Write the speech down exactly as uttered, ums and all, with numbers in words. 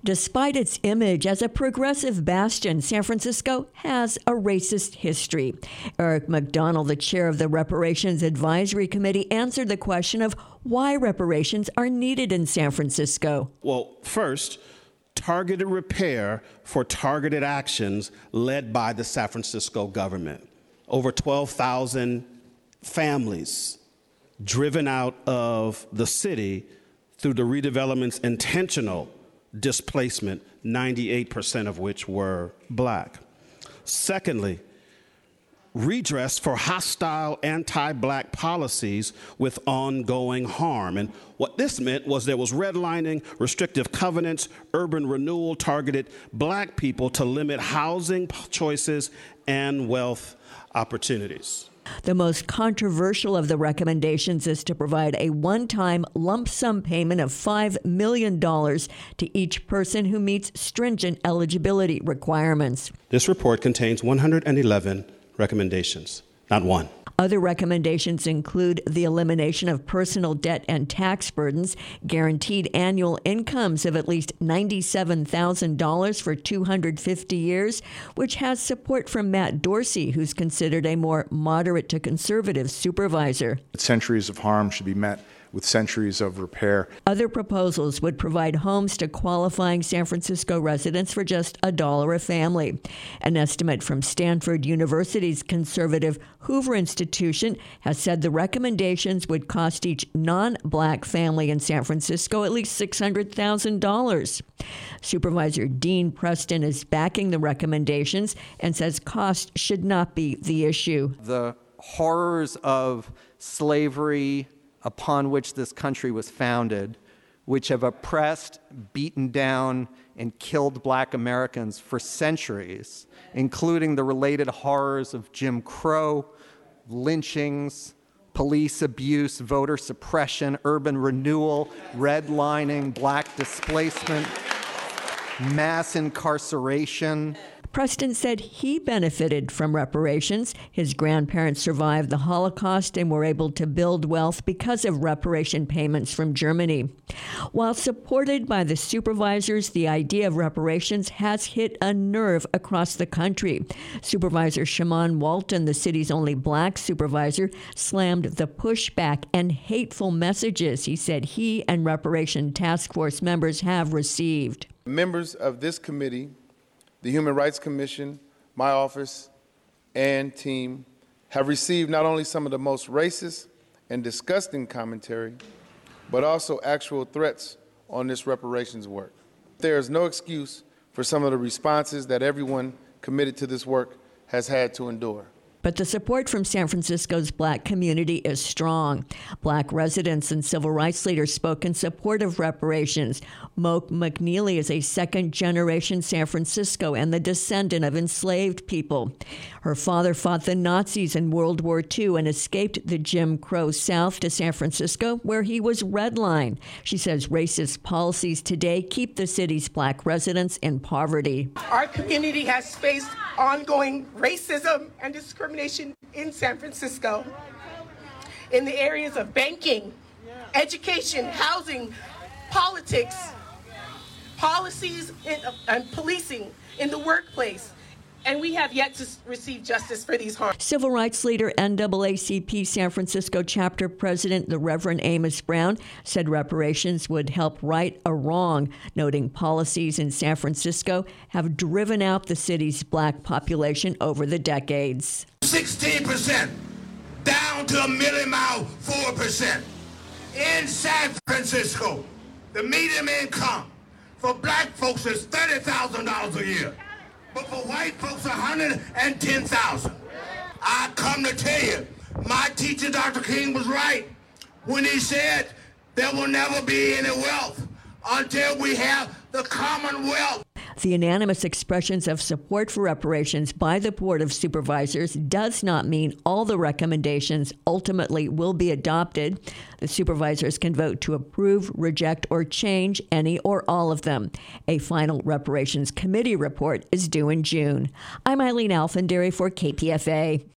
Despite its image as a progressive bastion, San Francisco has a racist history. Eric McDonald, the chair of the Reparations Advisory Committee, answered the question of why reparations are needed in San Francisco. Well, first, targeted repair for targeted actions led by the San Francisco government. Over twelve thousand families driven out of the city through the redevelopment's intentional displacement, ninety-eight percent of which were black. Secondly, redress for hostile anti-black policies with ongoing harm. And what this meant was there was redlining, restrictive covenants, urban renewal targeted black people to limit housing choices and wealth opportunities. The most controversial of the recommendations is to provide a one-time lump sum payment of five million dollars to each person who meets stringent eligibility requirements. This report contains one hundred eleven recommendations, not one. Other recommendations include the elimination of personal debt and tax burdens, guaranteed annual incomes of at least ninety-seven thousand dollars for two hundred fifty years, which has support from Matt Dorsey, who's considered a more moderate to conservative supervisor. Centuries of harm should be met with centuries of repair. Other proposals would provide homes to qualifying San Francisco residents for just a dollar a family. An estimate from Stanford University's conservative Hoover Institution has said the recommendations would cost each non-black family in San Francisco at least six hundred thousand dollars. Supervisor Dean Preston is backing the recommendations and says cost should not be the issue. The horrors of slavery upon which this country was founded, which have oppressed, beaten down, and killed black Americans for centuries, including the related horrors of Jim Crow, lynchings, police abuse, voter suppression, urban renewal, redlining, black displacement, mass incarceration. Preston said he benefited from reparations. His grandparents survived the Holocaust and were able to build wealth because of reparation payments from Germany. While supported by the supervisors, the idea of reparations has hit a nerve across the country. Supervisor Shamann Walton, the city's only black supervisor, slammed the pushback and hateful messages he said he and Reparation Task Force members have received. Members of this committee, the Human Rights Commission, my office, and team have received not only some of the most racist and disgusting commentary, but also actual threats on this reparations work. There is no excuse for some of the responses that everyone committed to this work has had to endure. But the support from San Francisco's black community is strong. Black residents and civil rights leaders spoke in support of reparations. Moke McNeely is a second-generation San Francisco and the descendant of enslaved people. Her father fought the Nazis in World War Two and escaped the Jim Crow South to San Francisco, where he was redlined. She says racist policies today keep the city's black residents in poverty. Our community has faced ongoing racism and discrimination in San Francisco in the areas of banking, education, housing, politics, policies, and policing in the workplace. And we have yet to receive justice for these harms. Civil rights leader, N double A C P San Francisco chapter president, the Reverend Amos Brown, said reparations would help right a wrong, noting policies in San Francisco have driven out the city's black population over the decades. sixteen percent, down to a million mile, four percent. In San Francisco, the median income for black folks is thirty thousand dollars a year. But for white folks, one hundred ten thousand dollars. I come to tell you, my teacher, Doctor King, was right when he said there will never be any wealth until we have the Commonwealth. The unanimous expressions of support for reparations by the Board of Supervisors does not mean all the recommendations ultimately will be adopted. The supervisors can vote to approve, reject, or change any or all of them. A final Reparations Committee report is due in June. I'm Eileen Alfandary for K P F A.